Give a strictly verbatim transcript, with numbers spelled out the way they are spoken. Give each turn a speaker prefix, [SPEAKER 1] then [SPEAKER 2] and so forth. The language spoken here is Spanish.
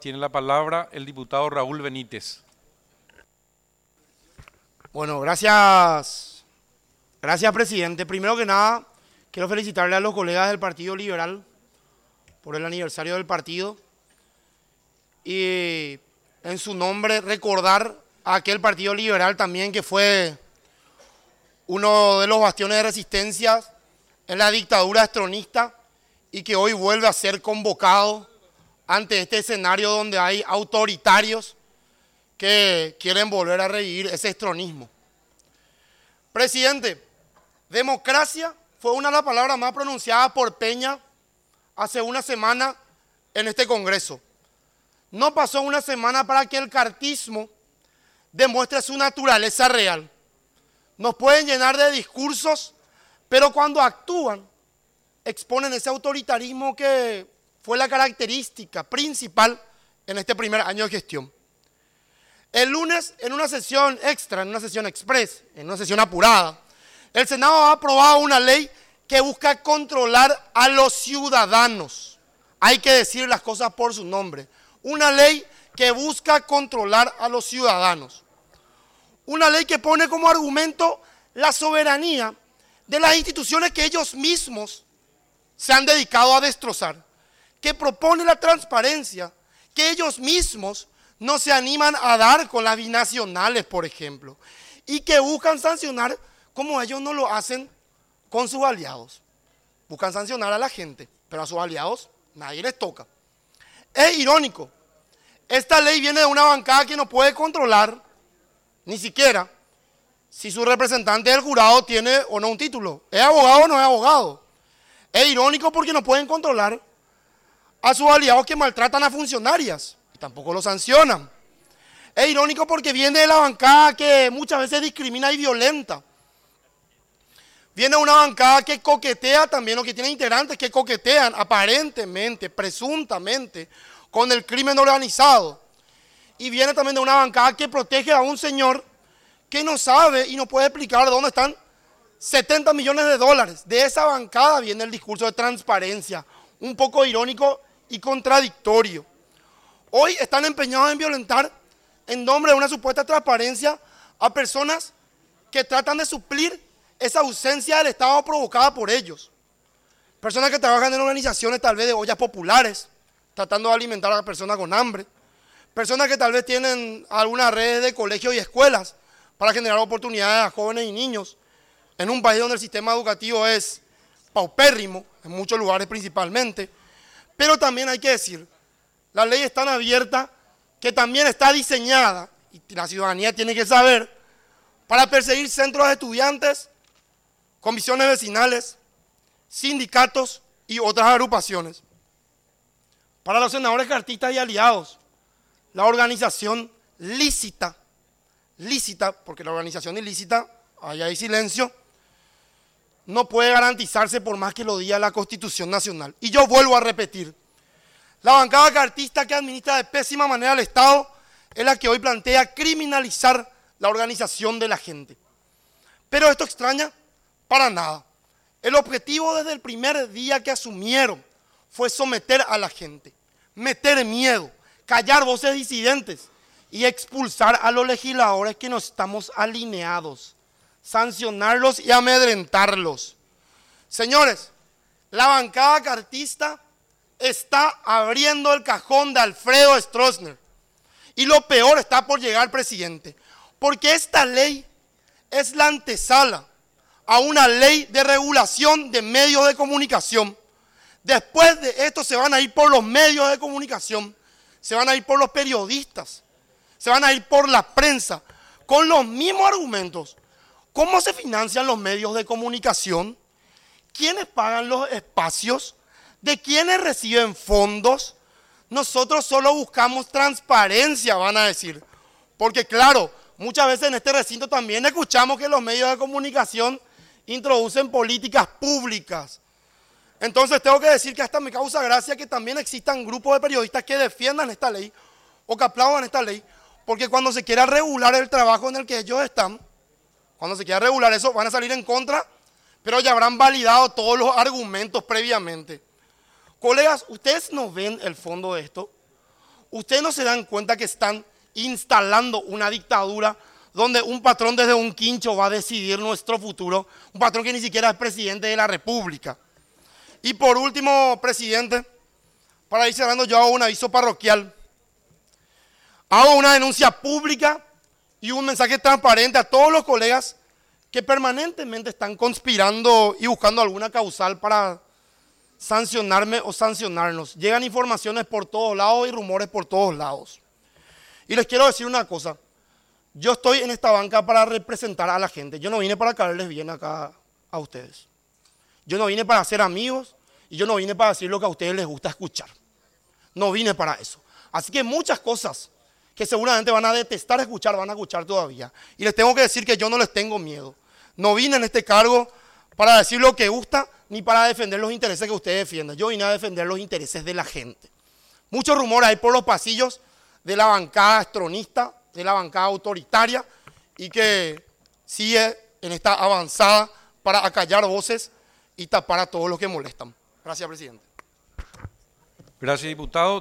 [SPEAKER 1] Tiene la palabra el diputado Raúl Benítez.
[SPEAKER 2] Bueno, gracias, gracias presidente. Primero que nada, quiero felicitarle a los colegas del Partido Liberal por el aniversario del partido y en su nombre recordar a aquel Partido Liberal también que fue uno de los bastiones de resistencia en la dictadura estronista y que hoy vuelve a ser convocado ante este escenario donde hay autoritarios que quieren volver a revivir ese estronismo. Presidente, democracia fue una de las palabras más pronunciadas por Peña hace una semana en este Congreso. No pasó una semana para que el cartismo demuestre su naturaleza real. Nos pueden llenar de discursos, pero cuando actúan, exponen ese autoritarismo que fue la característica principal en este primer año de gestión. El lunes, en una sesión extra, en una sesión express, en una sesión apurada, el Senado ha aprobado una ley que busca controlar a los ciudadanos. Hay que decir las cosas por su nombre. Una ley que busca controlar a los ciudadanos. Una ley que pone como argumento la soberanía de las instituciones que ellos mismos se han dedicado a destrozar. Que propone la transparencia que ellos mismos no se animan a dar con las binacionales, por ejemplo, y que buscan sancionar como ellos no lo hacen con sus aliados. Buscan sancionar a la gente, pero a sus aliados nadie les toca. Es irónico, esta ley viene de una bancada que no puede controlar, ni siquiera, si su representante del jurado tiene o no un título. ¿Es abogado o no es abogado? Es irónico porque no pueden controlar a sus aliados que maltratan a funcionarias y tampoco lo sancionan. Es irónico porque viene de la bancada que muchas veces discrimina y violenta. Viene una bancada que coquetea también, o que tiene integrantes que coquetean aparentemente, presuntamente, con el crimen organizado. Y viene también de una bancada que protege a un señor que no sabe y no puede explicar dónde están setenta millones de dólares. De esa bancada viene el discurso de transparencia, un poco irónico y contradictorio. Hoy están empeñados en violentar en nombre de una supuesta transparencia a personas que tratan de suplir esa ausencia del Estado provocada por ellos. Personas que trabajan en organizaciones tal vez de ollas populares, tratando de alimentar a las personas con hambre. Personas que tal vez tienen algunas redes de colegios y escuelas para generar oportunidades a jóvenes y niños en un país donde el sistema educativo es paupérrimo, en muchos lugares principalmente. Pero también hay que decir, la ley es tan abierta que también está diseñada, y la ciudadanía tiene que saber, para perseguir centros de estudiantes, comisiones vecinales, sindicatos y otras agrupaciones. Para los senadores cartistas y aliados, la organización lícita, lícita, porque la organización ilícita, ahí hay silencio, no puede garantizarse por más que lo diga la Constitución Nacional. Y yo vuelvo a repetir, la bancada cartista que administra de pésima manera el Estado es la que hoy plantea criminalizar la organización de la gente. Pero esto extraña para nada. El objetivo desde el primer día que asumieron fue someter a la gente, meter miedo, callar voces disidentes y expulsar a los legisladores que no estamos alineados, sancionarlos y amedrentarlos. Señores, la bancada cartista está abriendo el cajón de Alfredo Stroessner y lo peor está por llegar, presidente, porque esta ley es la antesala a una ley de regulación de medios de comunicación. Después de esto se van a ir por los medios de comunicación, se van a ir por los periodistas, se van a ir por la prensa, con los mismos argumentos. ¿Cómo se financian los medios de comunicación? ¿Quiénes pagan los espacios? ¿De quiénes reciben fondos? Nosotros solo buscamos transparencia, van a decir. Porque claro, muchas veces en este recinto también escuchamos que los medios de comunicación introducen políticas públicas. Entonces tengo que decir que hasta me causa gracia que también existan grupos de periodistas que defiendan esta ley o que aplaudan esta ley, porque cuando se quiera regular el trabajo en el que ellos están, cuando se quiera regular eso, van a salir en contra, pero ya habrán validado todos los argumentos previamente. Colegas, ¿ustedes no ven el fondo de esto? ustedes no se dan cuenta que están instalando una dictadura donde un patrón desde un quincho va a decidir nuestro futuro, un patrón que ni siquiera es presidente de la República. Y por último, presidente, para ir cerrando, yo hago un aviso parroquial. Hago una denuncia pública y un mensaje transparente a todos los colegas que permanentemente están conspirando y buscando alguna causal para sancionarme o sancionarnos. Llegan informaciones por todos lados y rumores por todos lados. Y les quiero decir una cosa. Yo estoy en esta banca para representar a la gente. Yo no vine para caerles bien acá a ustedes. Yo no vine para ser amigos y yo no vine para decir lo que a ustedes les gusta escuchar. No vine para eso. Así que muchas cosas que seguramente van a detestar escuchar, van a escuchar todavía. Y les tengo que decir que yo no les tengo miedo. No vine en este cargo para decir lo que gusta ni para defender los intereses que ustedes defienden. Yo vine a defender los intereses de la gente. Muchos rumores hay por los pasillos de la bancada estronista, de la bancada autoritaria y que sigue en esta avanzada para acallar voces y tapar a todos los que molestan. Gracias, presidente.
[SPEAKER 1] Gracias, diputado.